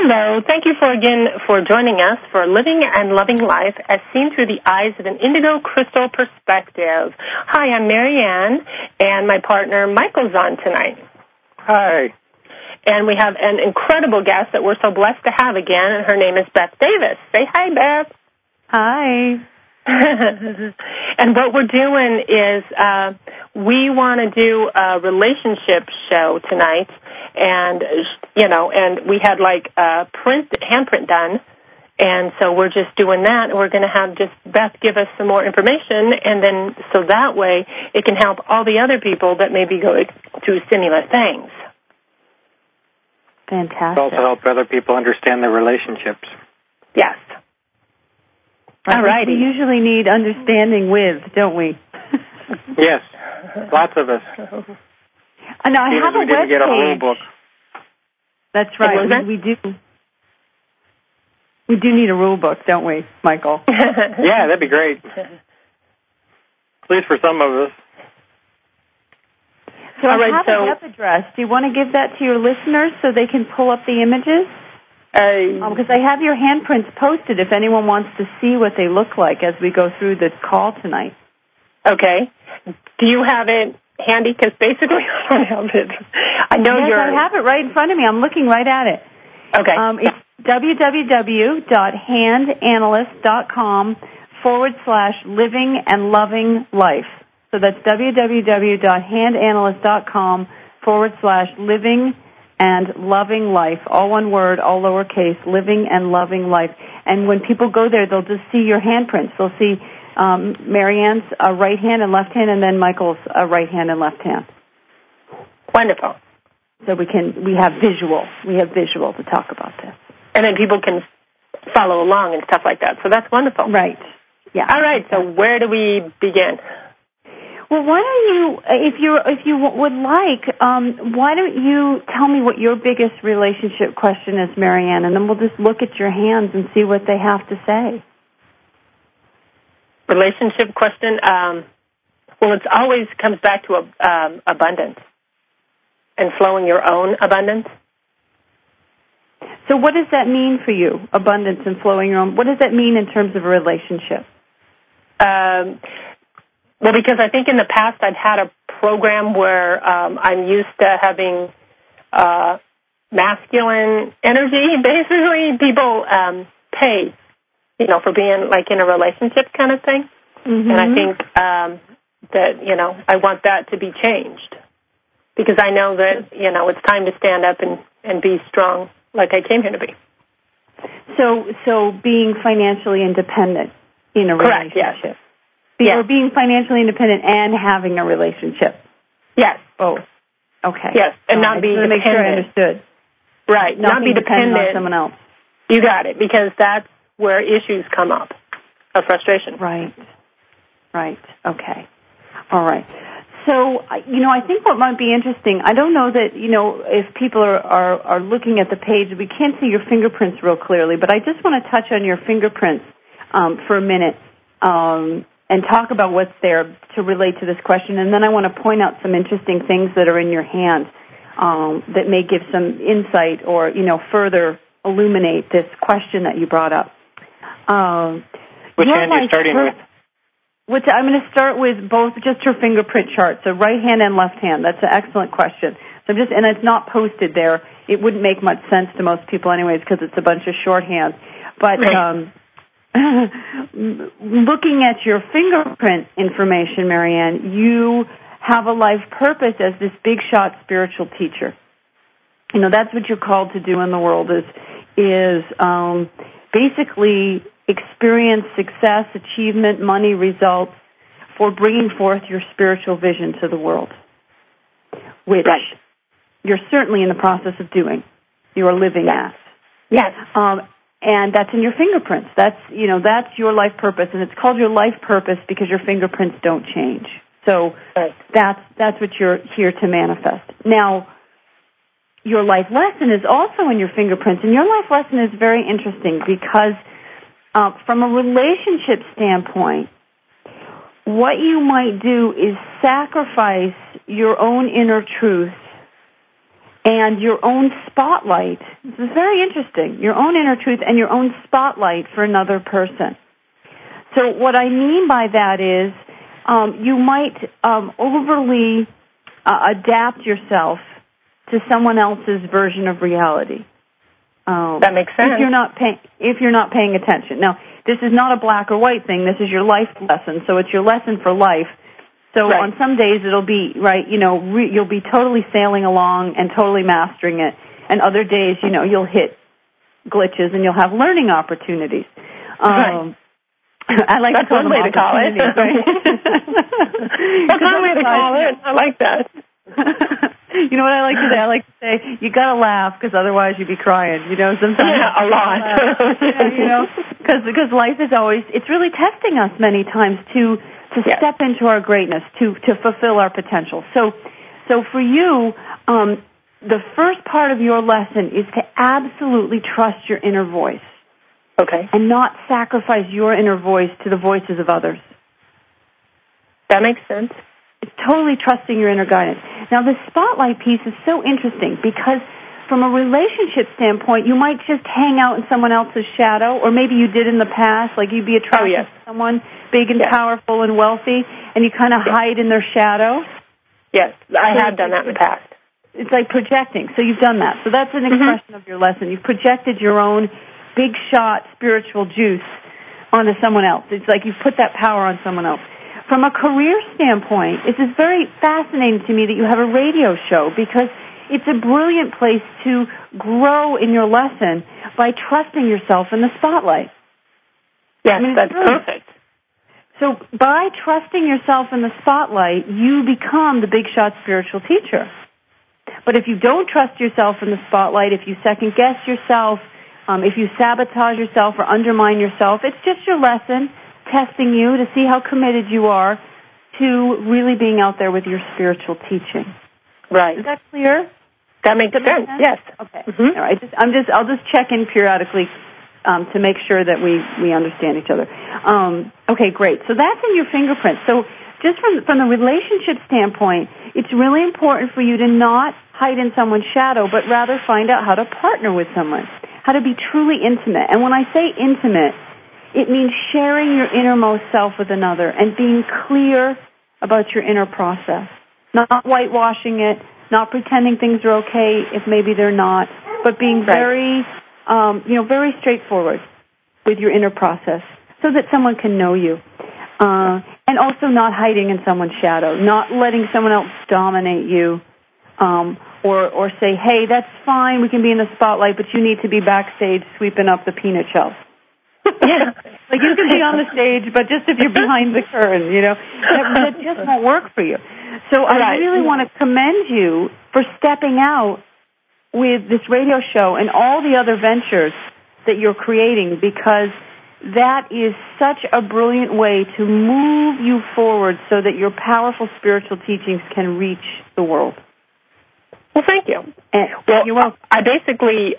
Hello. Thank you for joining us for Living and Loving Life as seen through the eyes of an indigo crystal perspective. Hi, I'm Marianne, and my partner Michael's on tonight. Hi. And we have an incredible guest that we're so blessed to have again, and her name is Beth Davis. Say hi, Beth. Hi. And what we're doing is we want to do a relationship show tonight, and we had like a handprint done, and so we're just doing that, and we're going to have just Beth give us some more information, and then so that way it can help all the other people that may be going through similar things. Fantastic. Also help other people understand their relationships. Yes. All right. We usually need understanding with, don't we? Yes. Lots of us. And I have a web didn't get a rule page. book. That's right. We do. We do need a rule book, don't we, Michael? Yeah, that'd be great. At least for some of us. So I have a web address. Do you want to give that to your listeners so they can pull up the images? Because I have your handprints posted if anyone wants to see what they look like as we go through the call tonight. Okay. Do you have it handy? Because basically I don't have it. I know I have it right in front of me. I'm looking right at it. Okay. It's www.handanalyst.com/living and loving life. So that's www.handanalyst.com/living and loving life. All one word, all lowercase, living and loving life. And when people go there, they'll just see your handprints. They'll see Marianne's right hand and left hand, and then Michael's right hand and left hand. Wonderful. So we have visual. We have visual to talk about this. And then people can follow along and stuff like that. So that's wonderful. Right. Yeah. All right. So where do we begin? Well, why don't you, if you would like, why don't you tell me what your biggest relationship question is, Marianne, and then we'll just look at your hands and see what they have to say. Relationship question? Well, it always comes back to abundance and flowing your own abundance. So what does that mean for you, abundance and flowing your own? What does that mean in terms of a relationship? Well, because I think in the past I've had a program where I'm used to having masculine energy. Basically, people pay, for being like in a relationship kind of thing. Mm-hmm. And I think that, I want that to be changed because I know that, it's time to stand up and be strong like I came here to be. So being financially independent in a Correct, relationship. Yes. Or being financially independent and having a relationship. Yes. Both. Okay. Yes, and not be dependent. Make sure I understood. Right. Not be dependent on someone else. You got it, because that's where issues come up of frustration. Right. Okay. All right. So, I think what might be interesting, I don't know that, if people are looking at the page, we can't see your fingerprints real clearly, but I just want to touch on your fingerprints for a minute. And talk about what's there to relate to this question. And then I want to point out some interesting things that are in your hand that may give some insight or, further illuminate this question that you brought up. Which hand are you starting with? I'm going to start with both, just her fingerprint chart, so right hand and left hand. That's an excellent question. So and it's not posted there. It wouldn't make much sense to most people anyways because it's a bunch of shorthand. But looking at your fingerprint information, Marianne, you have a life purpose as this big shot spiritual teacher. That's what you're called to do in the world is basically experience success, achievement, money, results for bringing forth your spiritual vision to the world, which you're certainly in the process of doing. You are living that. Yes. And that's in your fingerprints. That's your life purpose, and it's called your life purpose because your fingerprints don't change. So that's what you're here to manifest. Now, your life lesson is also in your fingerprints, and your life lesson is very interesting because from a relationship standpoint, what you might do is sacrifice your own inner truth and your own spotlight. This is very interesting. Your own inner truth and your own spotlight for another person. So what I mean by that is you might overly adapt yourself to someone else's version of reality. That makes sense. If you're not paying attention. Now, this is not a black or white thing. This is your life lesson. So it's your lesson for life. So on some days it'll be, you'll be totally sailing along and totally mastering it. And other days, you'll hit glitches and you'll have learning opportunities. I like That's one way to call it. That's one way to call it. I like that. You know what I like to say? I like to say, you gotta laugh because otherwise you'd be crying, sometimes. Yeah, a lot. Because life is always, it's really testing us many times to step into our greatness, to fulfill our potential. So for you, the first part of your lesson is to absolutely trust your inner voice. Okay. And not sacrifice your inner voice to the voices of others. That makes sense. It's totally trusting your inner guidance. Now, the spotlight piece is so interesting because from a relationship standpoint, you might just hang out in someone else's shadow, or maybe you did in the past, like you'd be attracted to someone big and powerful and wealthy, and you kind of hide in their shadow. Yes, I have done that in the past. It's like projecting. So you've done that. So that's an expression of your lesson. You've projected your own big shot spiritual juice onto someone else. It's like you've put that power on someone else. From a career standpoint, it is very fascinating to me that you have a radio show because it's a brilliant place to grow in your lesson by trusting yourself in the spotlight. Yes, that's perfect. So by trusting yourself in the spotlight, you become the big shot spiritual teacher. But if you don't trust yourself in the spotlight, if you second guess yourself, if you sabotage yourself or undermine yourself, it's just your lesson testing you to see how committed you are to really being out there with your spiritual teaching. Right. Is that clear? That makes sense. Yes. Okay. All right. I'll just check in periodically to make sure that we understand each other. Okay, great. So that's in your fingerprints. So just from the relationship standpoint, it's really important for you to not hide in someone's shadow, but rather find out how to partner with someone, how to be truly intimate. And when I say intimate, it means sharing your innermost self with another and being clear about your inner process, not whitewashing it, not pretending things are okay if maybe they're not, but being very, very straightforward with your inner process so that someone can know you. And also not hiding in someone's shadow, not letting someone else dominate you, or say, hey, that's fine, we can be in the spotlight, but you need to be backstage sweeping up the peanut shelf. Yeah. Like you can be on the stage, but just if you're behind the curtain, that just won't work for you. So I really want to commend you for stepping out with this radio show and all the other ventures that you're creating, because that is such a brilliant way to move you forward so that your powerful spiritual teachings can reach the world. Well, thank you. You're welcome. I basically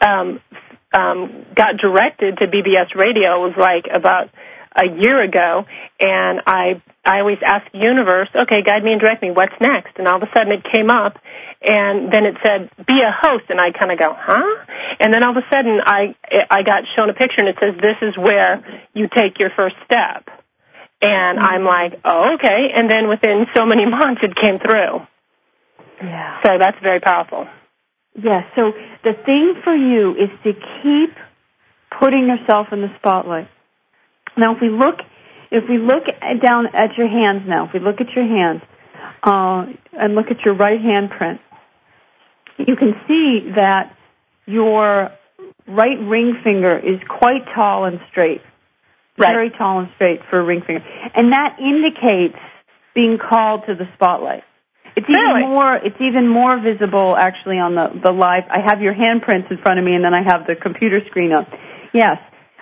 got directed to BBS Radio. It was like about a year ago, and I always ask the universe, okay, guide me and direct me, what's next? And all of a sudden it came up, and then it said, be a host, and I kind of go, huh? And then all of a sudden I got shown a picture, and it says, this is where you take your first step. And I'm like, oh, okay. And then within so many months it came through. Yeah. So that's very powerful. Yeah, so the thing for you is to keep putting yourself in the spotlight. Now, if we look down at your hands now, if we look at your hands and look at your right hand print, you can see that your right ring finger is quite tall and straight. Right. Very tall and straight for a ring finger. And that indicates being called to the spotlight. It's even more visible actually on the live. I have your handprints in front of me, and then I have the computer screen up. Yes.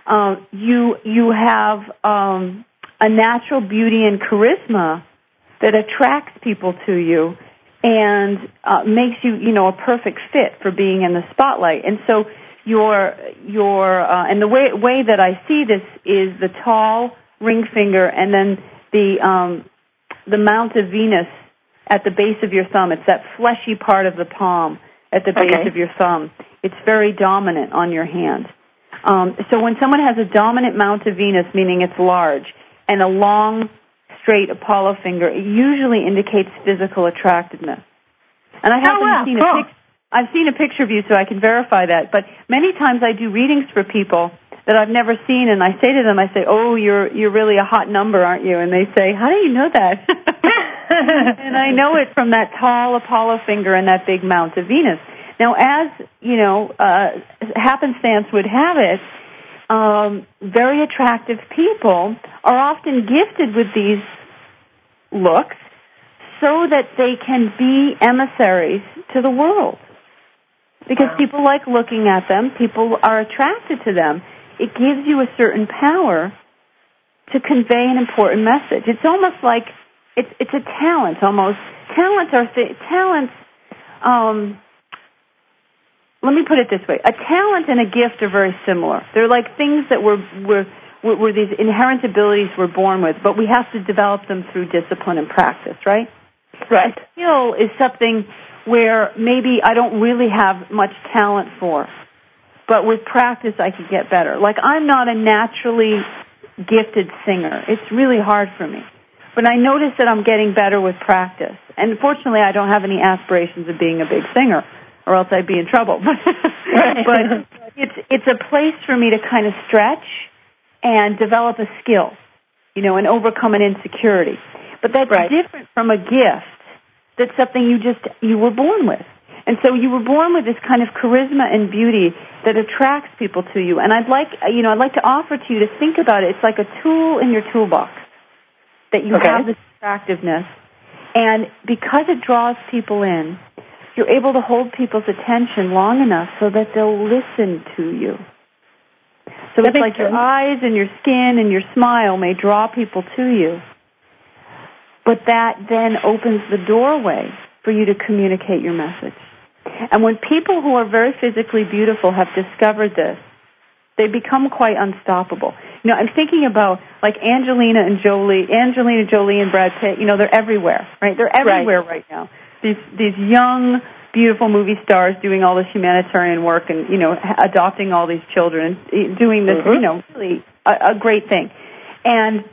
You have a natural beauty and charisma that attracts people to you and makes you, a perfect fit for being in the spotlight. And so and the way that I see this is the tall ring finger and then the mount of Venus at the base of your thumb. It's that fleshy part of the palm. at the base of your thumb. It's very dominant on your hand. So when someone has a dominant mount of Venus, meaning it's large, and a long, straight Apollo finger, it usually indicates physical attractiveness. And I haven't I've seen a picture of you, so I can verify that. But many times I do readings for people that I've never seen, and I say to them, "Oh, you're really a hot number, aren't you?" And they say, "How do you know that?" And I know it from that tall Apollo finger and that big mount of Venus. Now, as happenstance would have it, very attractive people are often gifted with these looks so that they can be emissaries to the world. Because people like looking at them, people are attracted to them. It gives you a certain power to convey an important message. It's almost like it's a talent almost. Talents. Let me put it this way: a talent and a gift are very similar. They're like things that were these inherent abilities we're born with, but we have to develop them through discipline and practice, right? Right. A skill is something where maybe I don't really have much talent for, but with practice I could get better. Like I'm not a naturally gifted singer. It's really hard for me. But I notice that I'm getting better with practice. And fortunately I don't have any aspirations of being a big singer, or else I'd be in trouble. But it's a place for me to kind of stretch and develop a skill, and overcome an insecurity. But that's different from a gift. That's something you were born with. And so you were born with this kind of charisma and beauty that attracts people to you. And I'd like to offer to you to think about it. It's like a tool in your toolbox that you have this attractiveness. And because it draws people in, you're able to hold people's attention long enough so that they'll listen to you. So it's like your eyes and your skin and your smile may draw people to you. But that then opens the doorway for you to communicate your message. And when people who are very physically beautiful have discovered this, they become quite unstoppable. I'm thinking about like Angelina Jolie and Brad Pitt. They're everywhere, right? They're everywhere right now. These young, beautiful movie stars doing all this humanitarian work and adopting all these children, doing this, really a great thing. And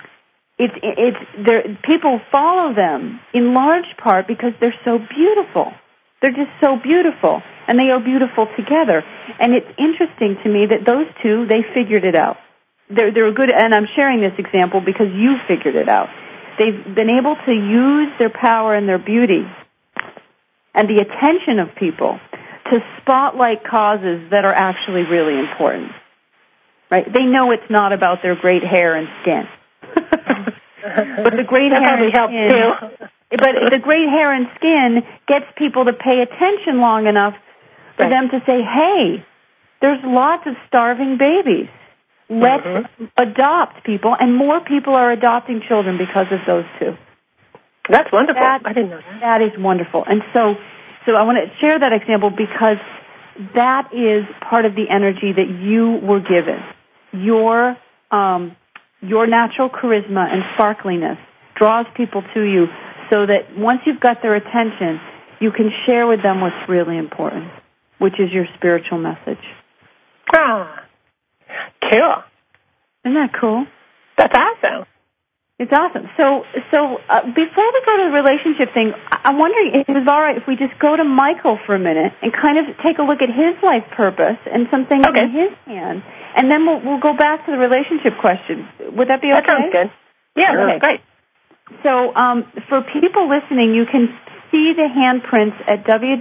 people follow them in large part because they're so beautiful. They're just so beautiful, and they are beautiful together. And it's interesting to me that those two, they figured it out. They're good, and I'm sharing this example because you figured it out. They've been able to use their power and their beauty and the attention of people to spotlight causes that are actually really important. Right? They know it's not about their great hair and skin. But the great hair and skin, but the great hair and skin gets people to pay attention long enough for them to say, "Hey, there's lots of starving babies. Let's adopt people," and more people are adopting children because of those two. That's wonderful. I didn't know that. That is wonderful, and so I want to share that example because that is part of the energy that you were given. Your natural charisma and sparkliness draws people to you so that once you've got their attention, you can share with them what's really important, which is your spiritual message. Ah, cool. Isn't that cool? That's awesome. It's awesome. So before we go to the relationship thing, I'm wondering if it's all right if we just go to Michael for a minute and kind of take a look at his life purpose and some things in his hand, and then we'll go back to the relationship question. Would that be okay? That sounds good. Yeah, that's great. So for people listening, you can see the handprints at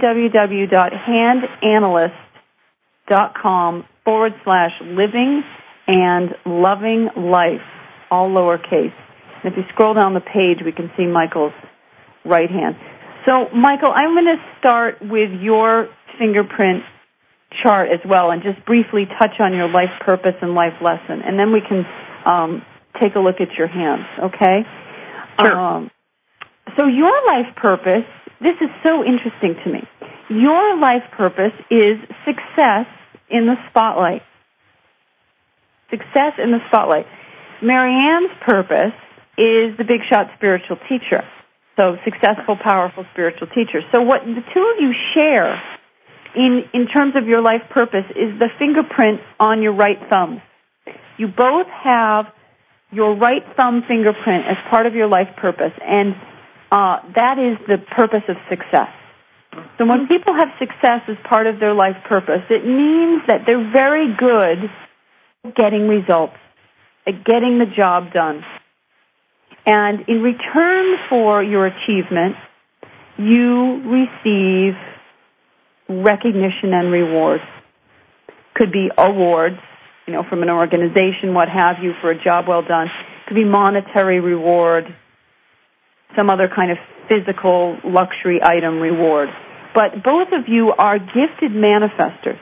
www.handanalyst.com/living and loving life, all lowercase. And if you scroll down the page, we can see Michael's right hand. So, Michael, I'm going to start with your fingerprint chart as well and just briefly touch on your life purpose and life lesson. And then we can take a look at your hands, okay? Sure. So your life purpose, this is so interesting to me. Your life purpose is success in the spotlight. Success in the spotlight. Marianne's purpose is the big shot spiritual teacher. So successful, powerful spiritual teacher. So what the two of you share in terms of your life purpose is the fingerprint on your right thumb. You both have your right thumb fingerprint as part of your life purpose, and that is the purpose of success. So when people have success as part of their life purpose, it means that they're very good at getting results, at getting the job done. And in return for your achievement, you receive recognition and reward. Could be awards, from an organization, what have you, for a job well done. Could be monetary reward, some other kind of physical luxury item reward. But both of you are gifted manifestors.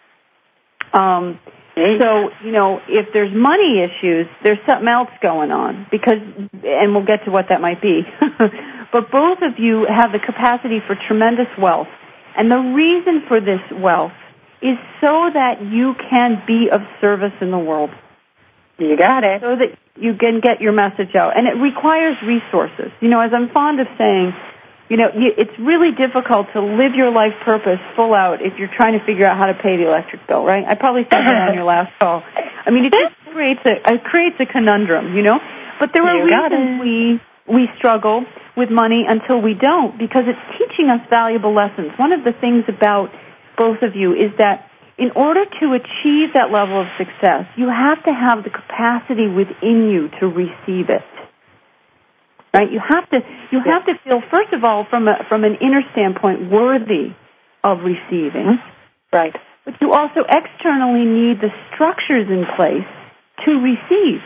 So, if there's money issues, there's something else going on, and we'll get to what that might be. But both of you have the capacity for tremendous wealth. And the reason for this wealth is so that you can be of service in the world. You got it. So that you can get your message out. And it requires resources. As I'm fond of saying, it's really difficult to live your life purpose full out if you're trying to figure out how to pay the electric bill, right? I probably said that on your last call. It just creates a conundrum, But there are reasons we struggle with money until we don't, because it's teaching us valuable lessons. One of the things about both of you is that in order to achieve that level of success, you have to have the capacity within you to receive it. Right? You have to feel, first of all, from an inner standpoint, worthy of receiving. Right. But you also externally need the structures in place to receive.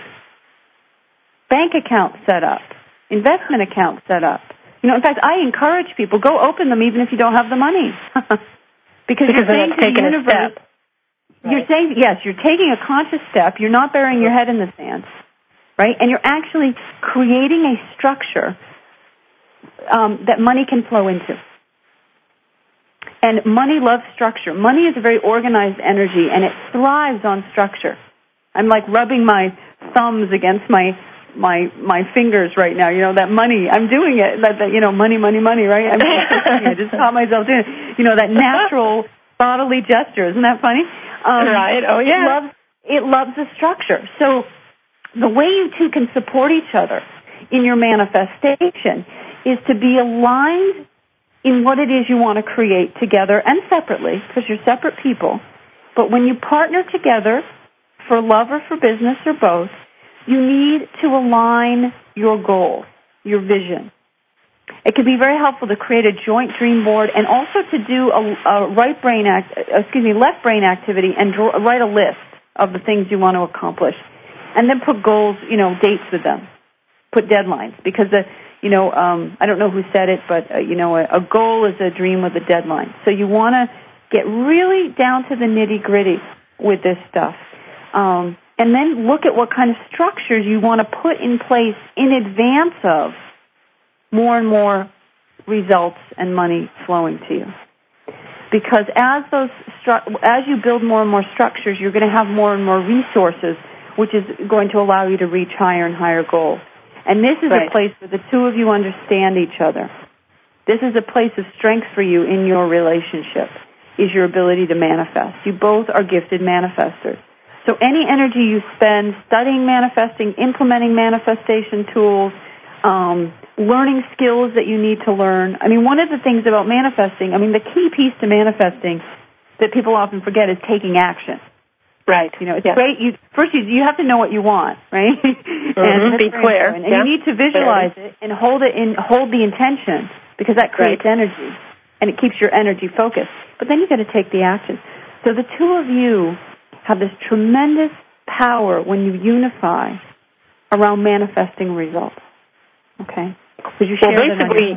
Bank accounts set up, investment accounts set up. In fact, I encourage people, go open them even if you don't have the money. because you're saying to the universe, you're saying, yes, you're taking a conscious step. You're not burying your head in the sand. Right? And you're actually creating a structure that money can flow into. And money loves structure. Money is a very organized energy, and it thrives on structure. I'm like rubbing my thumbs against my fingers right now. That money. I'm doing it. Money, right? I just caught myself doing it. That natural bodily gesture. Isn't that funny? Right. Oh, yeah. It loves the structure. So the way you two can support each other in your manifestation is to be aligned in what it is you want to create together and separately, because you're separate people. But when you partner together for love or for business or both, you need to align your goal, your vision. It can be very helpful to create a joint dream board and also to do a left brain activity and write a list of the things you want to accomplish. And then put goals, dates with them. Put deadlines. Because, I don't know who said it, but, a goal is a dream with a deadline. So you want to get really down to the nitty-gritty with this stuff. And then look at what kind of structures you want to put in place in advance of more and more results and money flowing to you. Because as you build more and more structures, you're going to have more and more resources, which is going to allow you to reach higher and higher goals. And this is a place where the two of you understand each other. This is a place of strength for you in your relationship, is your ability to manifest. You both are gifted manifestors. So any energy you spend studying manifesting, implementing manifestation tools, learning skills that you need to learn. One of the things about manifesting, the key piece to manifesting that people often forget is taking action. Right. It's great. You have to know what you want, right? And be clear. And you need to visualize it and hold the intention, because that creates energy and it keeps your energy focused. But then you got to take the action. So the two of you have this tremendous power when you unify around manifesting results. Okay. Could you share basically,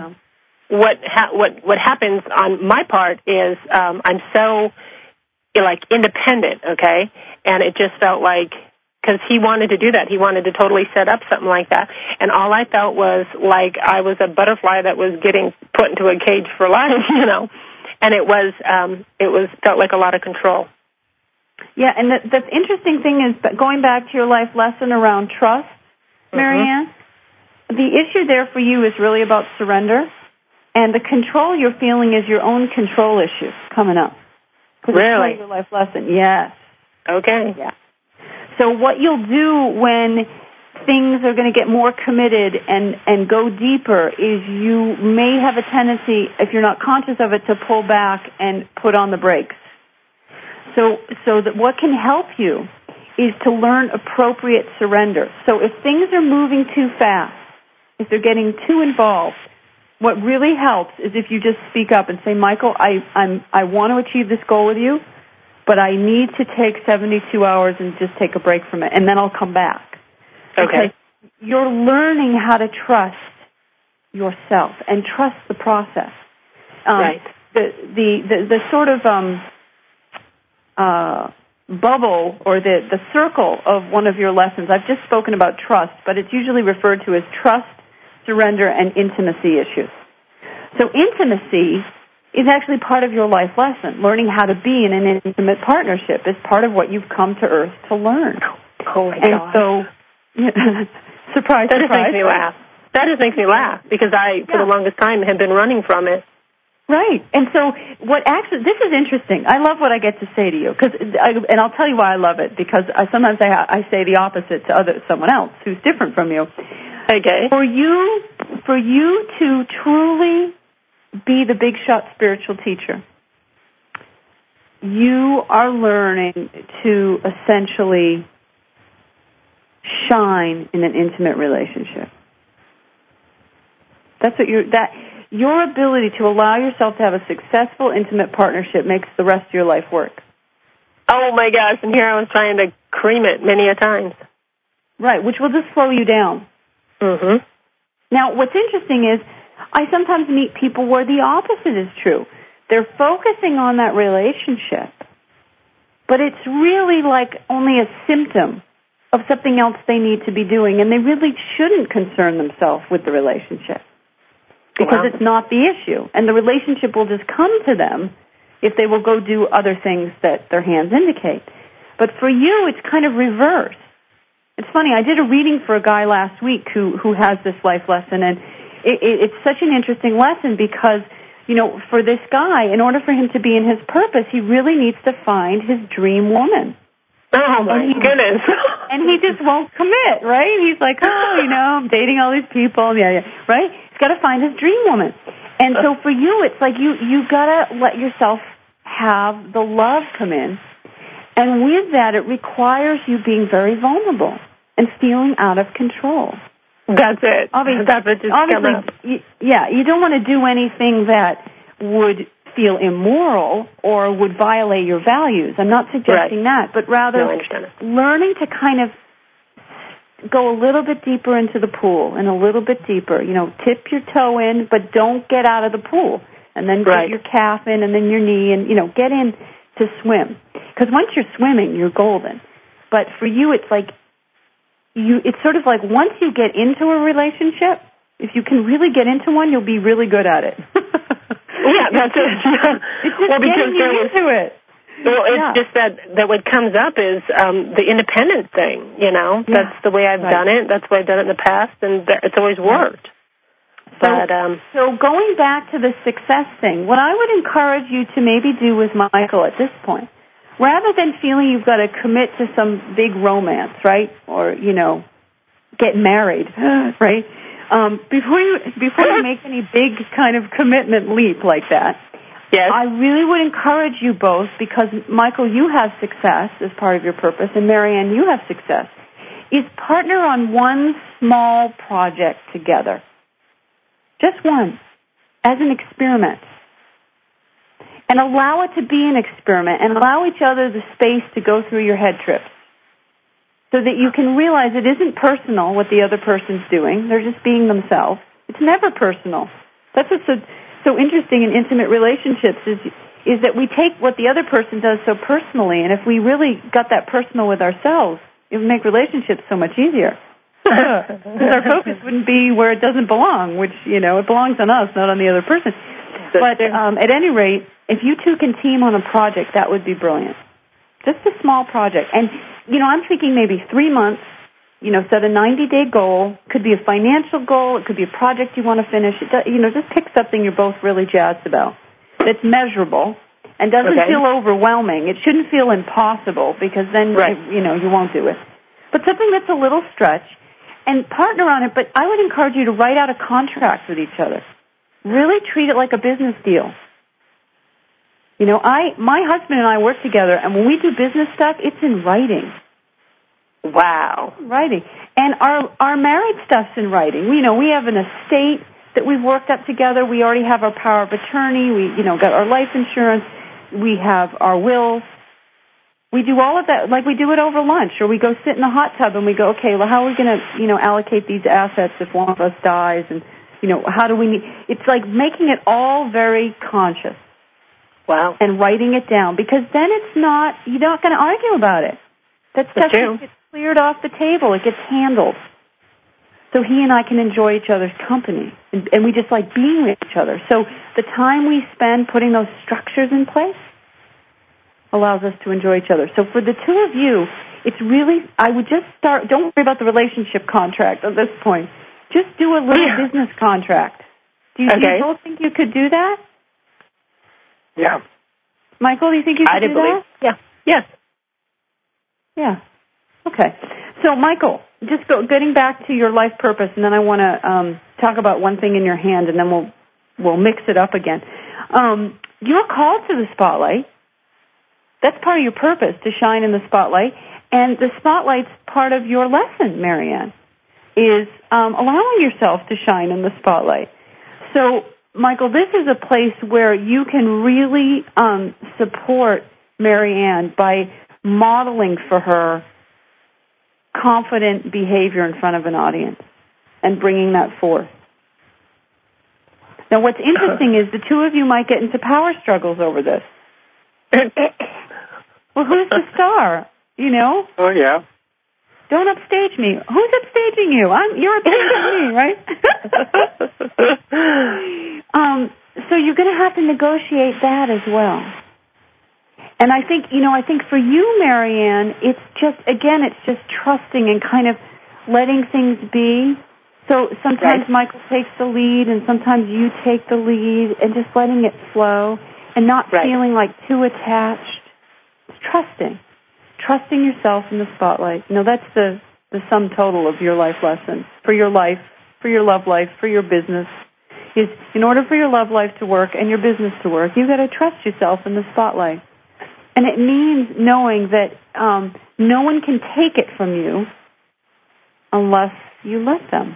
what happens on my part is I'm so independent, okay? And it just felt like, because he wanted to do that. He wanted to totally set up something like that. And all I felt was like I was a butterfly that was getting put into a cage for life, And it felt like a lot of control. Yeah, and the interesting thing is, going back to your life lesson around trust, Marianne, the issue there for you is really about surrender. And the control you're feeling is your own control issue coming up. Really? It's your life lesson. Yes. Okay. Yeah. So what you'll do when things are going to get more committed and go deeper is you may have a tendency, if you're not conscious of it, to pull back and put on the brakes. So that what can help you is to learn appropriate surrender. So if things are moving too fast, if they're getting too involved, what really helps is if you just speak up and say, Michael, I want to achieve this goal with you, but I need to take 72 hours and just take a break from it, and then I'll come back. Okay. Because you're learning how to trust yourself and trust the process. Right. The sort of bubble or the circle of one of your lessons, I've just spoken about trust, but it's usually referred to as trust, surrender, and intimacy issues. So intimacy is actually part of your life lesson. Learning how to be in an intimate partnership is part of what you've come to Earth to learn. Oh, my and God. So, surprise, that surprise. just makes me laugh. That just makes me laugh because I, for the longest time, have been running from it. Right. And so this is interesting. I love what I get to say to you, and I'll tell you why I love it, because sometimes I say the opposite to someone else who's different from you. Okay. For you to truly be the big shot spiritual teacher, you are learning to essentially shine in an intimate relationship. That's what your ability to allow yourself to have a successful, intimate partnership makes the rest of your life work. Oh, my gosh, and here I was trying to cream it many a times. Right, which will just slow you down. Mm-hmm. Now, what's interesting is I sometimes meet people where the opposite is true. They're focusing on that relationship, but it's really like only a symptom of something else they need to be doing, and they really shouldn't concern themselves with the relationship. Because it's not the issue. And the relationship will just come to them if they will go do other things that their hands indicate. But for you, it's kind of reverse. It's funny, I did a reading for a guy last week who has this life lesson, and it's such an interesting lesson because, for this guy, in order for him to be in his purpose, he really needs to find his dream woman. Oh, my goodness. And he just won't commit, right? He's like, I'm dating all these people. Yeah, right? He's got to find his dream woman. And so for you, it's like you got to let yourself have the love come in. And with that, it requires you being very vulnerable and feeling out of control. That's it. That's what just come up. You don't want to do anything that would feel immoral or would violate your values. I'm not suggesting that, but rather learning to kind of go a little bit deeper into the pool and a little bit deeper. Tip your toe in, but don't get out of the pool. And then get your calf in and then your knee and, get in to swim. Because once you're swimming, you're golden. But for you, it's like, it's sort of like once you get into a relationship, if you can really get into one, you'll be really good at it. Yeah, that's it. It's just getting you into it. Well, it's just that what comes up is the independent thing, Yeah. That's the way I've done it. That's the way I've done it in the past, and it's always worked. So going back to the success thing, what I would encourage you to maybe do with Michael at this point, rather than feeling you've got to commit to some big romance, right, or, get married, right, before you make any big kind of commitment leap like that, I really would encourage you both, because, Michael, you have success as part of your purpose, and Marianne, you have success, is partner on one small project together. Just one, as an experiment. And allow it to be an experiment, and allow each other the space to go through your head trips, so that you can realize it isn't personal what the other person's doing. They're just being themselves. It's never personal. That's what's so interesting in intimate relationships is that we take what the other person does so personally, and if we really got that personal with ourselves, it would make relationships so much easier. Because our focus wouldn't be where it doesn't belong, which, it belongs on us, not on the other person. But at any rate, if you two can team on a project, that would be brilliant. Just a small project. And, I'm thinking maybe 3 months, set a 90-day goal. Could be a financial goal. It could be a project you want to finish. Just pick something you're both really jazzed about that's measurable. and doesn't feel overwhelming. It shouldn't feel impossible because then, you won't do it. But something that's a little stretch and partner on it, but I would encourage you to write out a contract with each other. Really treat it like a business deal. My husband and I work together, and when we do business stuff, it's in writing. Wow. Writing. And our married stuff's in writing. We have an estate that we've worked up together. We already have our power of attorney. We, got our life insurance. We have our wills. We do all of that, like we do it over lunch, or we go sit in the hot tub and we go, okay, well, how are we going to, allocate these assets if one of us dies? And, how do we it's like making it all very conscious. Wow. And writing it down, because then you're not going to argue about it. That stuff gets cleared off the table. It gets handled. So he and I can enjoy each other's company. And we just like being with each other. So the time we spend putting those structures in place allows us to enjoy each other. So for the two of you, it's really, I would just start, don't worry about the relationship contract at this point. Just do a little business contract. Do you both think you could do that? Yeah. Michael, do you think you could do that? Yeah. Yes. Yeah. Okay. So, Michael, just getting back to your life purpose, and then I want to talk about one thing in your hand, and then we'll mix it up again. You're called to the spotlight. That's part of your purpose, to shine in the spotlight. And the spotlight's part of your lesson, Marianne, is allowing yourself to shine in the spotlight. So, Michael, this is a place where you can really support Marianne by modeling for her confident behavior in front of an audience and bringing that forth. Now, what's interesting is the two of you might get into power struggles over this. Well, who's the star? Oh, yeah. Don't upstage me. Who's upstaging you? You're upstaging me, right? So you're going to have to negotiate that as well. And I think for you, Marianne, it's just trusting and kind of letting things be. So sometimes Michael takes the lead and sometimes you take the lead and just letting it flow and not feeling like too attached. It's trusting. Trusting yourself in the spotlight. That's the sum total of your life lesson. For your life, for your love life, for your business. Is in order for your love life to work and your business to work, you've got to trust yourself in the spotlight. And it means knowing that no one can take it from you unless you let them.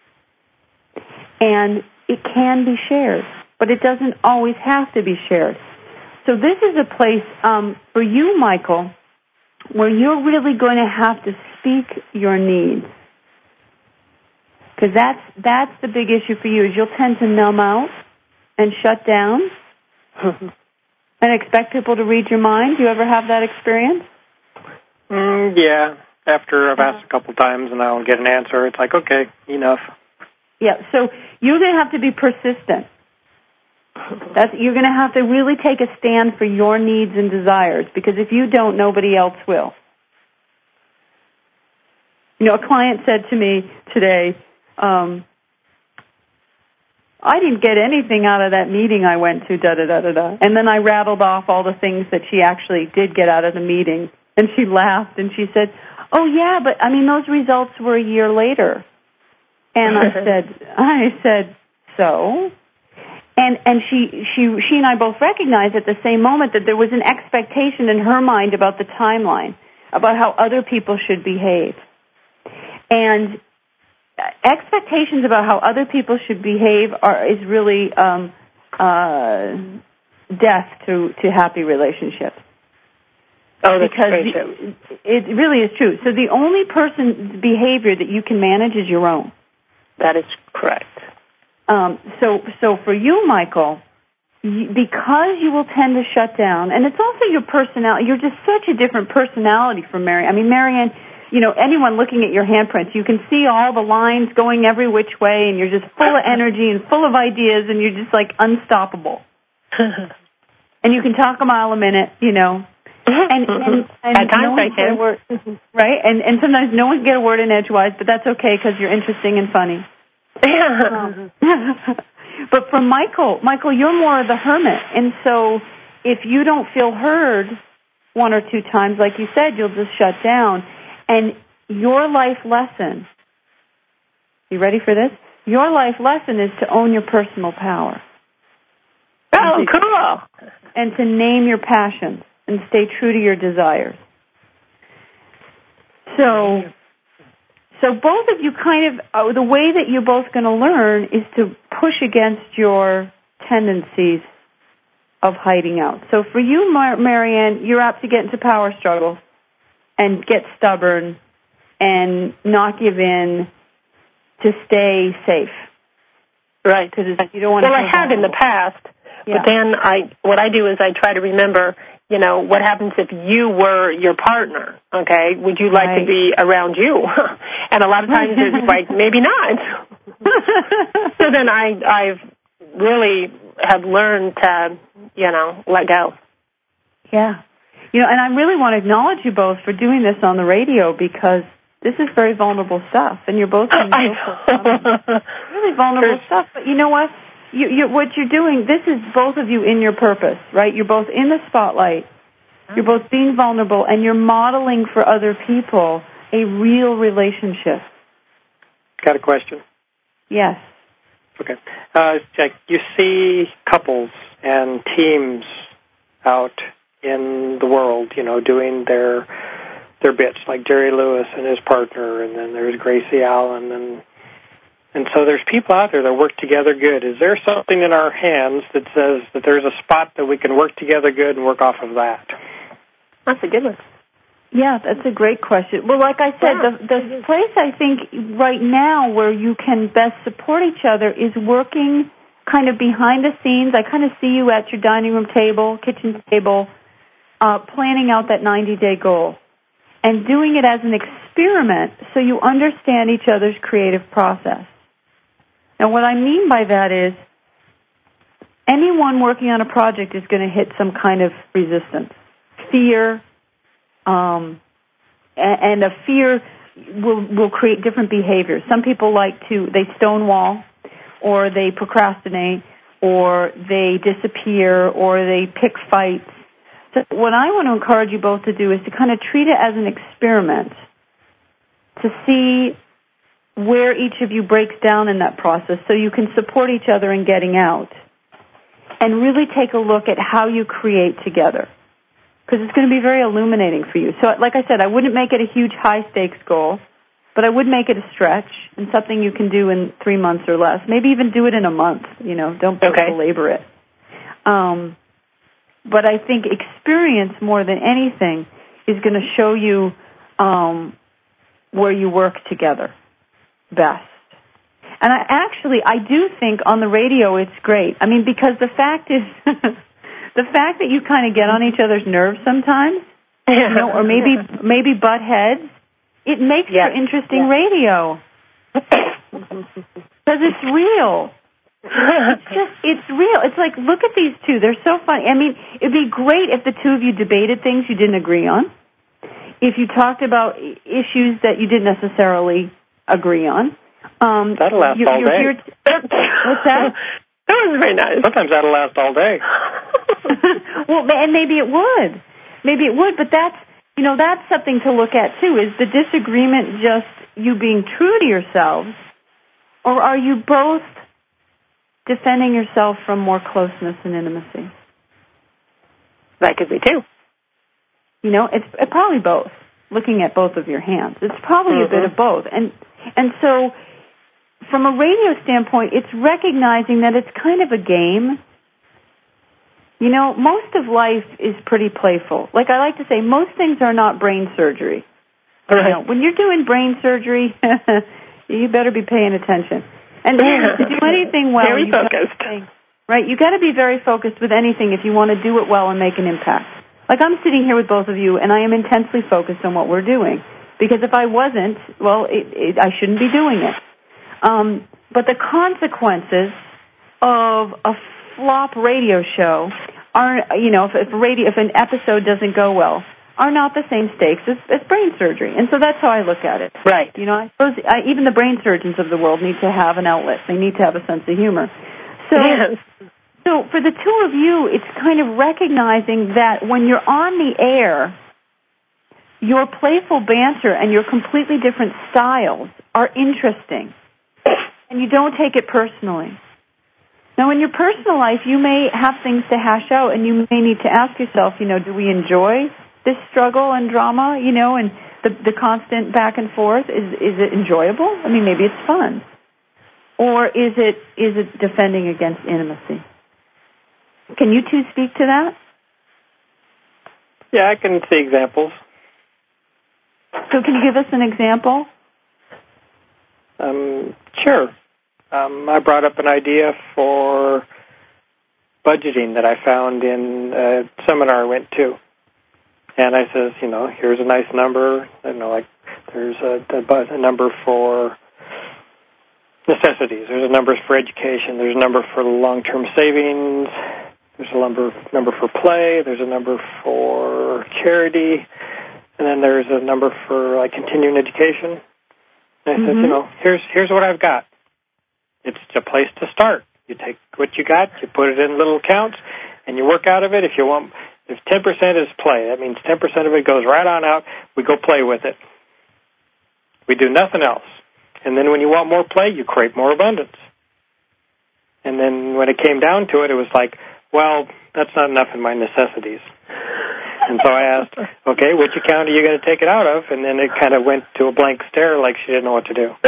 And it can be shared, but it doesn't always have to be shared. So this is a place for you, Michael, where you're really going to have to speak your needs. Because that's the big issue for you, is you'll tend to numb out and shut down and expect people to read your mind. Do you ever have that experience? Yeah. After I've asked a couple times and I'll get an answer, it's like, okay, enough. Yeah, so you're going to have to be persistent. You're going to have to really take a stand for your needs and desires, because if you don't, nobody else will. A client said to me today, I didn't get anything out of that meeting I went to, da-da-da-da-da. And then I rattled off all the things that she actually did get out of the meeting. And she laughed and she said, oh, yeah, but, those results were a year later. And I said, so? And she and I both recognized at the same moment that there was an expectation in her mind about the timeline, about how other people should behave. And expectations about how other people should behave is really death to happy relationships. Oh, that's because true. It really is true. So the only person's behavior that you can manage is your own. That is correct. So for you, Michael, because you will tend to shut down, and it's also your personality. You're just such a different personality from Marianne. Marianne, anyone looking at your handprints, you can see all the lines going every which way, and you're just full of energy and full of ideas, and you're just like unstoppable. And you can talk a mile a minute, And at times no I can. Right? And sometimes no one can get a word in edgewise, but that's okay because you're interesting and funny. But for Michael, you're more of the hermit, and so if you don't feel heard one or two times, like you said, you'll just shut down. And your life lesson, you ready for this? Your life lesson is to own your personal power. Oh, cool. And to name your passions and stay true to your desires. So both of you kind of, the way that you're both going to learn is to push against your tendencies of hiding out. So for you, Marianne, you're apt to get into power struggles and get stubborn and not give in to stay safe. Right. You don't want to. Well, I have in the past, but then what I do is I try to remember, what happens if you were your partner, okay? Would you like to be around you? And a lot of times it's like, maybe not. So then I've really have learned to, let go. Yeah. And I really want to acknowledge you both for doing this on the radio because this is very vulnerable stuff, and you're both really vulnerable stuff. But you know what? What you're doing, this is both of you in your purpose, right? You're both in the spotlight. You're both being vulnerable, and you're modeling for other people a real relationship. Got a question? Yes. Okay. Jack, you see couples and teams out in the world, doing their bits, like Jerry Lewis and his partner, and then there's Gracie Allen, and so there's people out there that work together good. Is there something in our hands that says that there's a spot that we can work together good and work off of that? That's a good one. Yeah, that's a great question. Well, like I said, the place I think right now where you can best support each other is working kind of behind the scenes. I kind of see you at your dining room table, kitchen table, planning out that 90-day goal and doing it as an experiment so you understand each other's creative process. Now, what I mean by that is anyone working on a project is going to hit some kind of resistance, fear, and a fear will create different behaviors. Some people they stonewall, or they procrastinate, or they disappear, or they pick fights. So what I want to encourage you both to do is to kind of treat it as an experiment to see where each of you breaks down in that process so you can support each other in getting out. And really take a look at how you create together. Because it's going to be very illuminating for you. So like I said, I wouldn't make it a huge high-stakes goal, but I would make it a stretch and something you can do in 3 months or less. Maybe even do it in a month. Don't belabor it. But I think experience more than anything is going to show you where you work together best. And I do think on the radio it's great. I mean, because the fact is, the fact that you kind of get on each other's nerves sometimes, or maybe butt heads, it makes for interesting radio. Because it's real. It's real. It's like, look at these two. They're so funny. I mean, it'd be great if the two of you debated things you didn't agree on. If you talked about issues that you didn't necessarily agree on. That'll last all day. What's that? That was very nice. Sometimes that'll last all day. Well, and maybe it would, but that's something to look at too. Is the disagreement just you being true to yourselves, or are you both defending yourself from more closeness and intimacy? That could be too. It's probably both. Looking at both of your hands, it's probably a bit of both, and so. From a radio standpoint, it's recognizing that it's kind of a game. Most of life is pretty playful. Like I like to say, most things are not brain surgery. Right. When you're doing brain surgery, you better be paying attention. And to do anything well, very focused. Right? You got to be very focused with anything if you want to do it well and make an impact. Like I'm sitting here with both of you, and I am intensely focused on what we're doing. Because if I wasn't, I shouldn't be doing it. But the consequences of a flop radio show are, if an episode doesn't go well, are not the same stakes as brain surgery. And so that's how I look at it. Right. I suppose even the brain surgeons of the world need to have an outlet. They need to have a sense of humor. So for the two of you, it's kind of recognizing that when you're on the air, your playful banter and your completely different styles are interesting, and you don't take it personally. Now, in your personal life, you may have things to hash out, and you may need to ask yourself, do we enjoy this struggle and drama, and the constant back and forth? Is it enjoyable? I mean, maybe it's fun. Or is it defending against intimacy? Can you two speak to that? Yeah, I can see examples. So can you give us an example? Sure. I brought up an idea for budgeting that I found in a seminar I went to. And I says, here's a nice number. There's a number for necessities. There's a number for education. There's a number for long-term savings. There's a number for play. There's a number for charity. And then there's a number for continuing education. And I said, here's what I've got. It's a place to start. You take what you got, you put it in little accounts, and you work out of it. If 10% is play, that means 10% of it goes right on out. We go play with it. We do nothing else. And then when you want more play, you create more abundance. And then when it came down to it, it was like, well, that's not enough in my necessities. And so I asked, okay, which account are you going to take it out of? And then it kind of went to a blank stare like she didn't know what to do.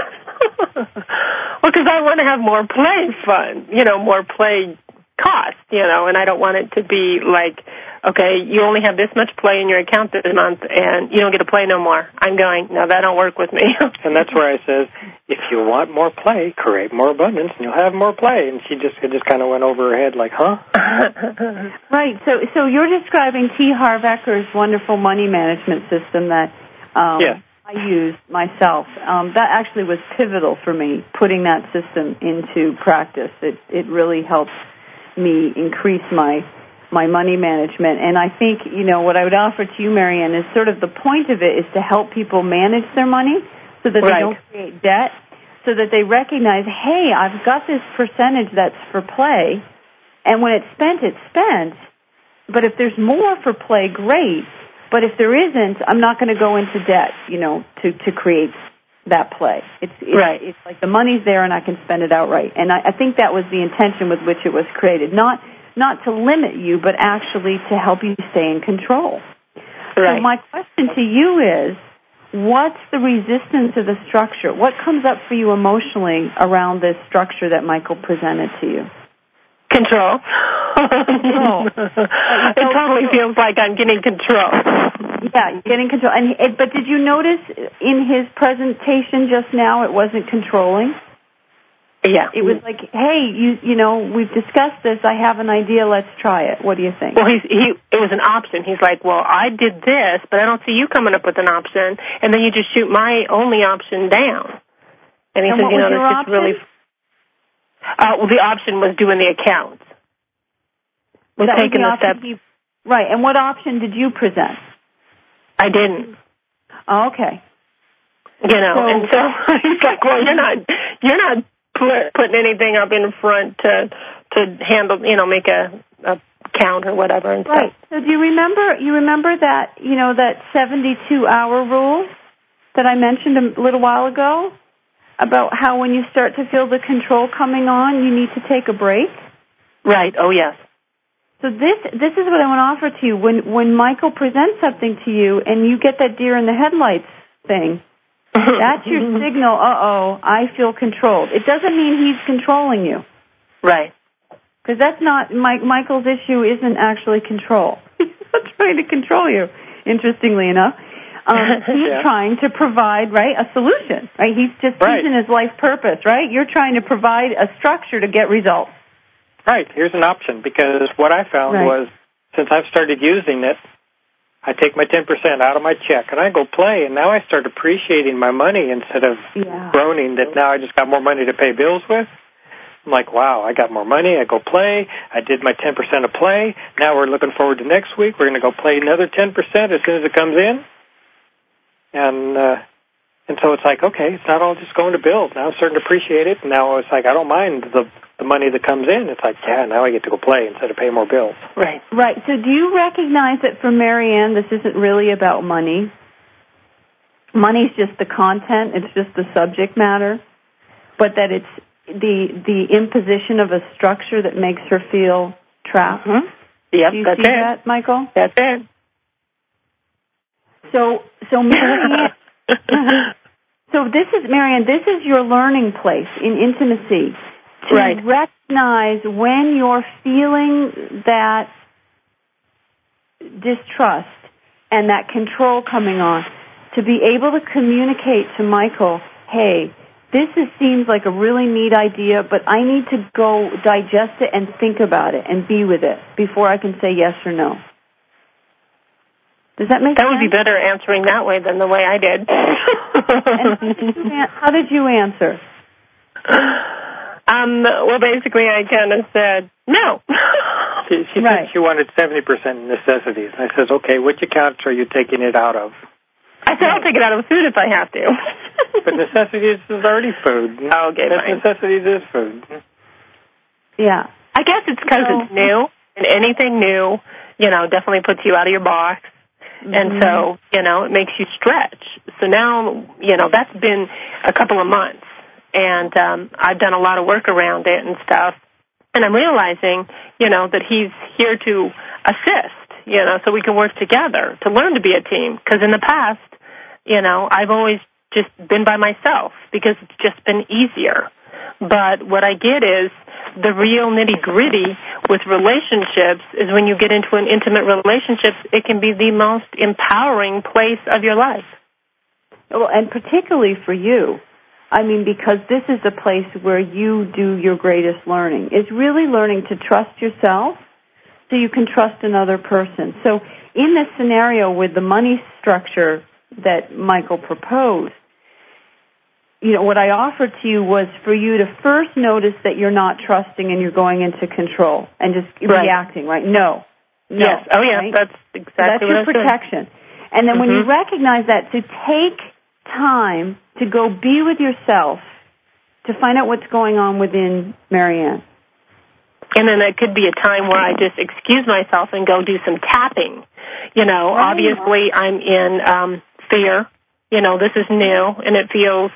Well, because I want to have more play fun, more play cost, and I don't want it to be like, okay, you only have this much play in your account this month, and you don't get to play no more. I'm going, no, that don't work with me. And that's where I says, if you want more play, create more abundance, and you'll have more play. And it just kind of went over her head like, huh? Right. So you're describing T. Harv Eker's wonderful money management system that I used myself. That actually was pivotal for me, putting that system into practice. It really helps me increase my money management. And I think, what I would offer to you, Marianne, is sort of the point of it is to help people manage their money so that they don't create debt, so that they recognize, hey, I've got this percentage that's for play, and when it's spent. But if there's more for play, great. But if there isn't, I'm not going to go into debt, to create that play. It's like the money's there and I can spend it outright. And I think that was the intention with which it was created. Not to limit you, but actually to help you stay in control. Right. So my question to you is, what's the resistance to the structure? What comes up for you emotionally around this structure that Michael presented to you? Control. It totally feels like I'm getting control. Yeah, getting control. But did you notice in his presentation just now it wasn't controlling? Yeah. It was like, hey, we've discussed this. I have an idea. Let's try it. What do you think? Well, it was an option. He's like, well, I did this, but I don't see you coming up with an option. And then you just shoot my only option down. And he said, what was your this option? is really... well, the option was doing the accounts. Was taking the step. Right. And what option did you present? I didn't. Oh, okay. And so he's like, well, you're not putting anything up in front to handle, make a count or whatever and stuff. Right. So do you remember that, that 72-hour rule that I mentioned a little while ago about how when you start to feel the control coming on, you need to take a break? Right. Oh, yes. So this is what I want to offer to you. When Michael presents something to you and you get that deer in the headlights thing, that's your signal, I feel controlled. It doesn't mean he's controlling you. Right. Because that's not, Michael's issue isn't actually control. He's not trying to control you, interestingly enough. He's trying to provide, a solution, right? He's in his life purpose, right? You're trying to provide a structure to get results. Right. Here's an option, because what I found was, since I've started using it, I take my 10% out of my check and I go play, and now I start appreciating my money instead of groaning that now I just got more money to pay bills with. I'm like, wow, I got more money. I go play. I did my 10% of play. Now we're looking forward to next week. We're going to go play another 10% as soon as it comes in. And so it's like, okay, it's not all just going to bills. Now I'm starting to appreciate it. And now it's like, I don't mind the the money that comes in, it's like, yeah, now I get to go play instead of pay more bills. Right. Right. So do you recognize that for Marianne, this isn't really about money? Money's just the content. It's just the subject matter. But that it's the imposition of a structure that makes her feel trapped. Mm-hmm. Yep, do you that's see it. that, Michael? That's it. So Marianne, so Marianne, this is your learning place in intimacy. To Right. recognize when you're feeling that distrust and that control coming on, to be able to communicate to Michael, hey, this seems like a really neat idea, but I need to go digest it and think about it and be with it before I can say yes or no. Does that make sense? That would be better answering that way than the way I did. And how did you answer? Well, basically, I kind of said no. She said she wanted 70% necessities. I says, okay, which accounts are you taking it out of? I said I'll take it out of food if I have to. But necessities is already food. Okay, fine. Necessities is food. Yeah. I guess it's because it's new, and anything new, definitely puts you out of your box. Mm-hmm. And so, it makes you stretch. So now, that's been a couple of months, and I've done a lot of work around it and stuff. And I'm realizing, that he's here to assist, so we can work together to learn to be a team. Because in the past, I've always just been by myself because it's just been easier. But what I get is the real nitty-gritty with relationships is when you get into an intimate relationship, it can be the most empowering place of your life. Well, and particularly for you, because this is the place where you do your greatest learning. It's really learning to trust yourself so you can trust another person. So in this scenario with the money structure that Michael proposed, what I offered to you was for you to first notice that you're not trusting and you're going into control and just reacting, right? No. Yes. Oh, yeah. Right? That's exactly what I was doing. That's your protection. And then when you recognize that, to take time to go be with yourself to find out what's going on within Marianne. And then it could be a time where I just excuse myself and go do some tapping. Obviously I'm in fear. This is new, and it feels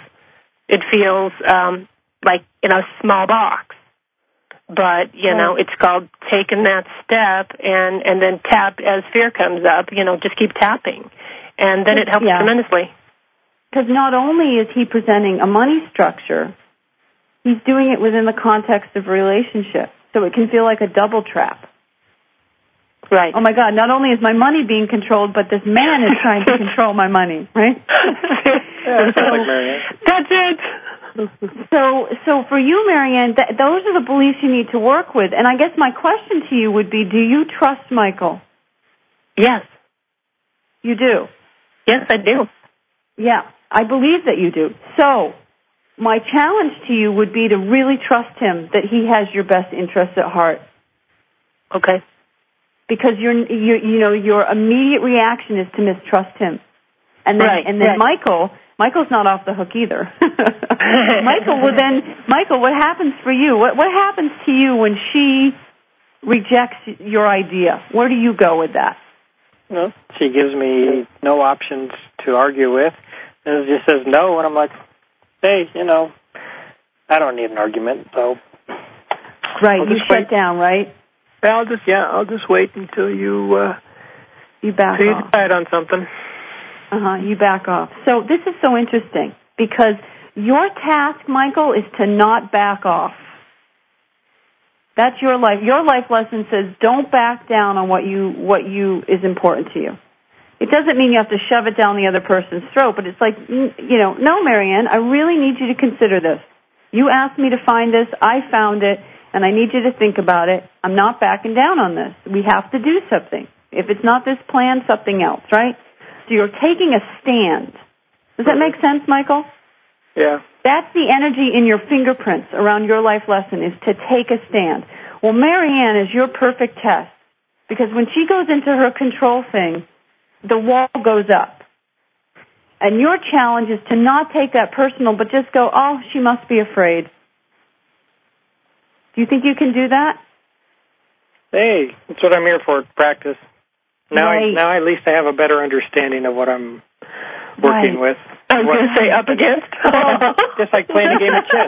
like in a small box. But, it's called taking that step and then tap as fear comes up, just keep tapping. And then it helps tremendously. Because not only is he presenting a money structure, he's doing it within the context of a relationship. So it can feel like a double trap. Right. Oh, my God, not only is my money being controlled, but this man is trying to control my money, right? That's it. So for you, Marianne, those are the beliefs you need to work with. And I guess my question to you would be, do you trust Michael? Yes. You do? Yes, I do. Yeah, I believe that you do. So my challenge to you would be to really trust him that he has your best interests at heart. Okay. Because your immediate reaction is to mistrust him. And then Michael's not off the hook either. Michael, what happens for you? What happens to you when she rejects your idea? Where do you go with that? Well, she gives me no options to argue with. And it just says no, and I'm like, hey, I don't need an argument, so. Right, you shut down, right? I'll just wait until you back until you off. decide on something. You back off. So this is so interesting because your task, Michael, is to not back off. That's your life. Your life lesson says don't back down on what you is important to you. It doesn't mean you have to shove it down the other person's throat, but it's like, no, Marianne, I really need you to consider this. You asked me to find this. I found it. And I need you to think about it. I'm not backing down on this. We have to do something. If it's not this plan, something else, right? So you're taking a stand. Does that make sense, Michael? Yeah. That's the energy in your fingerprints around your life lesson, is to take a stand. Well, Marianne is your perfect test because when she goes into her control thing, the wall goes up. And your challenge is to not take that personal, but just go, oh, she must be afraid. Do you think you can do that? Hey, that's what I'm here for, practice. Now, Right. now at least I have a better understanding of what I'm working with. I was going to say up against. Just like playing a game of chess.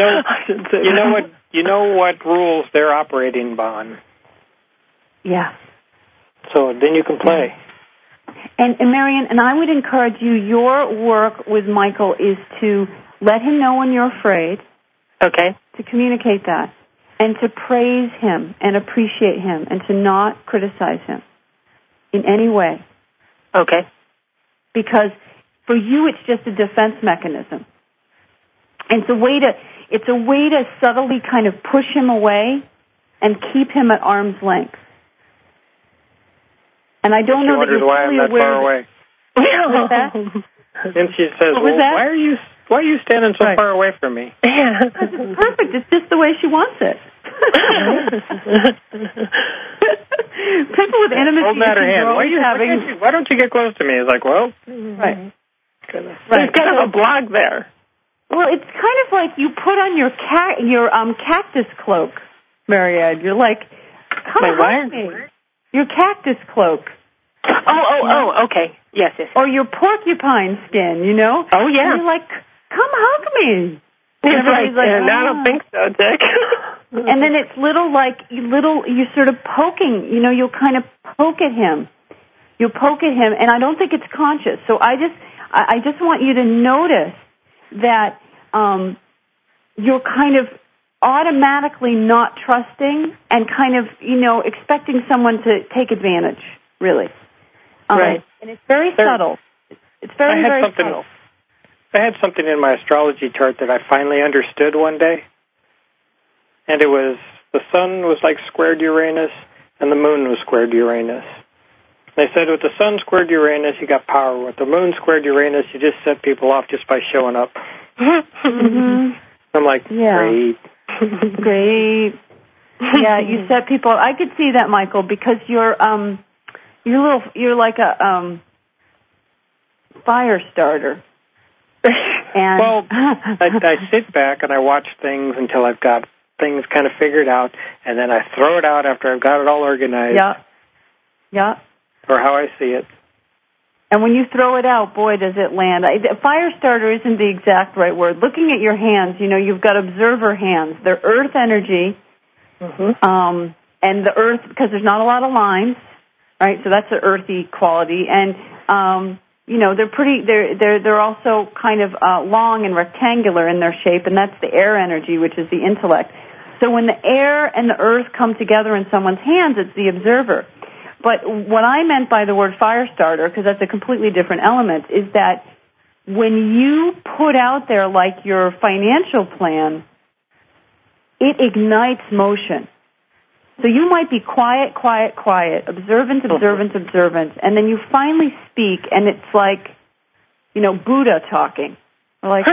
You know what rules they're operating on. Yeah. So then you can play. And Marianne, and I would encourage you, your work with Michael is to let him know when you're afraid. Okay. To communicate that. And to praise him and appreciate him and to not criticize him in any way. Okay. Because for you it's just a defense mechanism. And it's a way to subtly kind of push him away and keep him at arm's length. And I don't know that you're why I'm that far away. What's that? And she says, well, why are you standing so far away from me? Perfect. It's just the way she wants it. People with intimacy hold out her hand. Why don't you get close to me? It's like, well, right. There's kind of a blog there. Well, it's kind of like you put on your cactus cloak, Marianne. You're like, come on me. Your cactus cloak. Oh, okay. Yes. Or your porcupine skin, you know? Oh, yeah. And you're like, come hug me. And everybody's like, I don't think so, Dick. And then it's you're sort of poking, you know, you'll kind of poke at him. You'll poke at him, and I don't think it's conscious. So I just want you to notice that you're kind of automatically not trusting and kind of, you know, expecting someone to take advantage, really. Right. And it's very subtle. It's very subtle. I had something in my astrology chart that I finally understood one day. And it was the sun was like squared Uranus and the moon was squared Uranus. They said with the sun squared Uranus, you got power. With the moon squared Uranus, you just set people off just by showing up. Mm-hmm. I'm like, great. Great. Yeah, you set people. I could see that, Michael, because you're like a fire starter. And well, I sit back and I watch things until I've got things kind of figured out, and then I throw it out after I've got it all organized. Yeah. Or how I see it. And when you throw it out, boy, does it land. Fire starter isn't the exact right word. Looking at your hands, you know, you've got observer hands. They're earth energy. Mm-hmm. And the earth, because there's not a lot of lines, right? So that's an earthy quality. And, you know, they're also kind of long and rectangular in their shape, and that's the air energy, which is the intellect. So when the air and the earth come together in someone's hands, it's the observer. But what I meant by the word fire starter, because that's a completely different element, is that when you put out there like your financial plan, it ignites motion. So you might be quiet, observant, and then you finally speak, and it's like, you know, Buddha talking. Or like,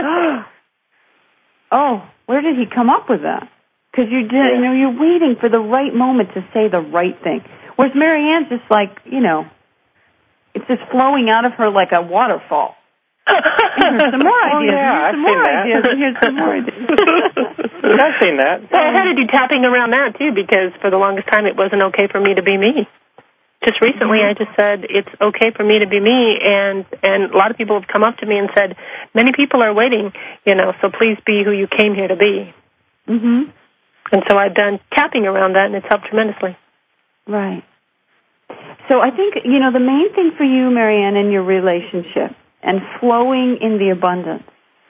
oh, where did he come up with that? Because you know, you're waiting for the right moment to say the right thing. Whereas Marianne's just like, you know, it's just flowing out of her like a waterfall. Here's some more ideas. Here's some more ideas. I've seen that. Well, I had to do tapping around that, too, because for the longest time it wasn't okay for me to be me. Just recently I just said it's okay for me to be me, and a lot of people have come up to me and said, many people are waiting, you know, so please be who you came here to be. Mm-hmm. And so I've done tapping around that, and it's helped tremendously. Right. So I think, you know, the main thing for you, Marianne, in your relationship and flowing in the abundance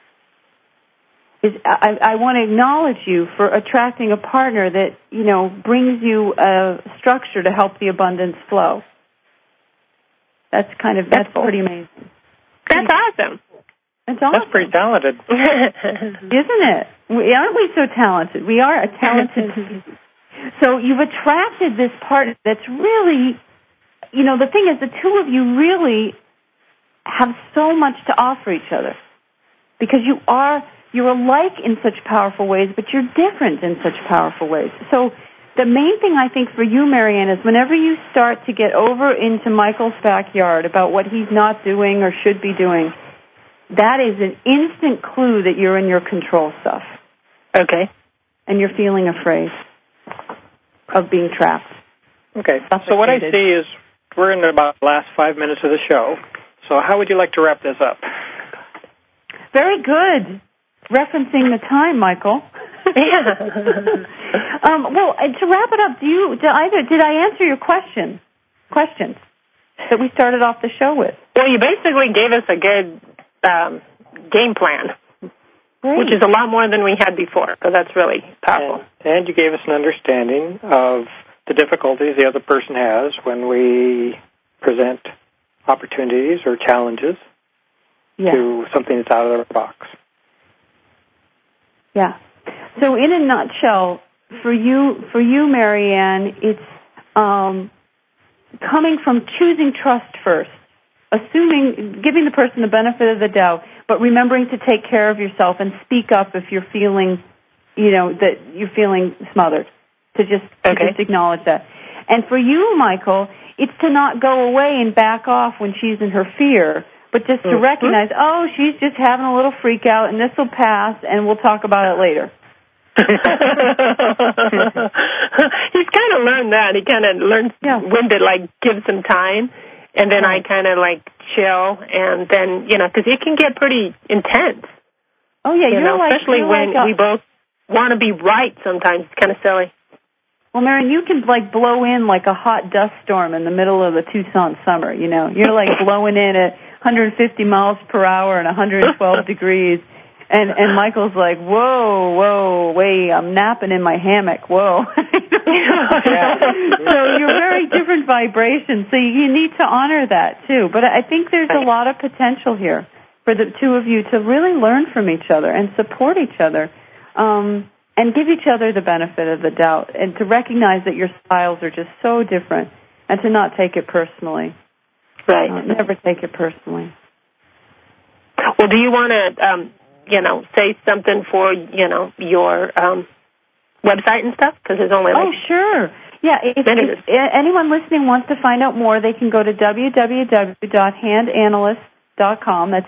is I want to acknowledge you for attracting a partner that, you know, brings you a structure to help the abundance flow. That's pretty amazing. That's awesome. That's awesome. That's pretty talented. Isn't it? Aren't we so talented? We are a talented So you've attracted this partner that's really, you know, the thing is the two of you really have so much to offer each other because you're alike in such powerful ways, but you're different in such powerful ways. So the main thing I think for you, Marianne, is whenever you start to get over into Michael's backyard about what he's not doing or should be doing, that is an instant clue that you're in your control stuff. Okay. and you're feeling afraid of being trapped. Okay, so what I see is we're in about the last 5 minutes of the show. So how would you like to wrap this up? Very good. Referencing the time, Michael. Yeah. Well, to wrap it up, did I answer your questions that we started off the show with? Well, you basically gave us a good game plan, Great. which is a lot more than we had before, so that's really powerful. And you gave us an understanding of the difficulties the other person has when we present opportunities or challenges to something that's out of their box. Yeah. So in a nutshell, for you, Marianne, it's coming from choosing trust first, giving the person the benefit of the doubt, but remembering to take care of yourself and speak up if you're feeling, that you're feeling smothered. To just acknowledge that. And for you, Michael, it's to not go away and back off when she's in her fear, but just to recognize, she's just having a little freak out, and this will pass, and we'll talk about it later. He's kind of learned that. He kind of learned when to, give some time, and then I kind of, chill, and then, because it can get pretty intense. Oh, yeah, especially when we both want to be right sometimes. It's kind of silly. Well, Marianne, you can blow in like a hot dust storm in the middle of the Tucson summer, You're blowing in at 150 miles per hour and 112 degrees. And Michael's like, whoa, wait, I'm napping in my hammock, whoa. So you're very different vibrations, so you need to honor that too. But I think there's a lot of potential here for the two of you to really learn from each other and support each other. And give each other the benefit of the doubt, and to recognize that your styles are just so different, and to not take it personally. Right. Never take it personally. Well, do you want to, say something for, your website and stuff? Because there's only sure. Yeah, if anyone listening wants to find out more, they can go to www.handanalyst.com. That's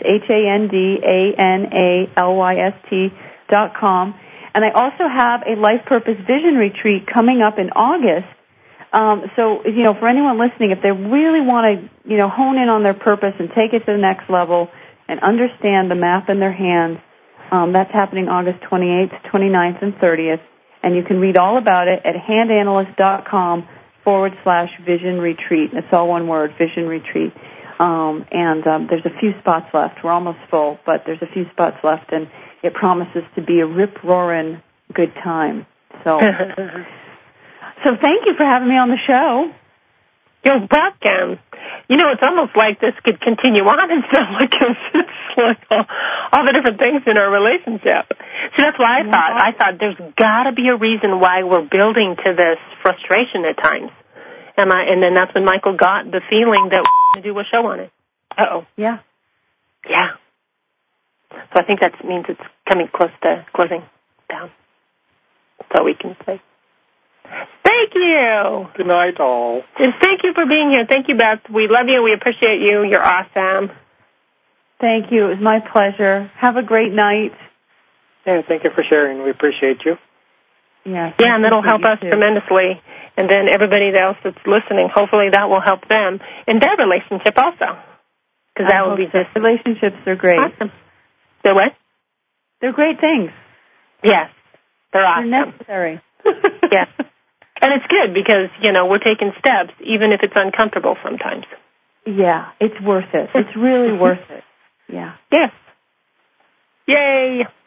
HANDANALYST.com. And I also have a Life Purpose Vision Retreat coming up in August. So, for anyone listening, if they really want to, hone in on their purpose and take it to the next level and understand the map in their hands, that's happening August 28th, 29th, and 30th. And you can read all about it at handanalyst.com/Vision Retreat. It's all one word, Vision Retreat. There's a few spots left. We're almost full, but there's a few spots left, and it promises to be a rip-roaring good time. So thank you for having me on the show. You're welcome. It's almost like this could continue on and stuff, it's like all the different things in our relationship. So that's why I thought there's got to be a reason why we're building to this frustration at times. And then that's when Michael got the feeling that we're going to do a show on it. Uh-oh. Yeah. Yeah. So I think that means it's coming close to closing down. That's all we can say. Thank you. Good night, all. And thank you for being here. Thank you, Beth. We love you. We appreciate you. You're awesome. Thank you. It was my pleasure. Have a great night. Yeah, thank you for sharing. We appreciate you. Yeah, and that'll help us tremendously. And then everybody else that's listening, hopefully that will help them in their relationship also. Because that will be just... Relationships are great. Awesome. They're what? They're great things. Yes. They're awesome. They're necessary. Yes. And it's good because, we're taking steps, even if it's uncomfortable sometimes. Yeah, it's worth it. It's really worth it. Yeah. Yes. Yay.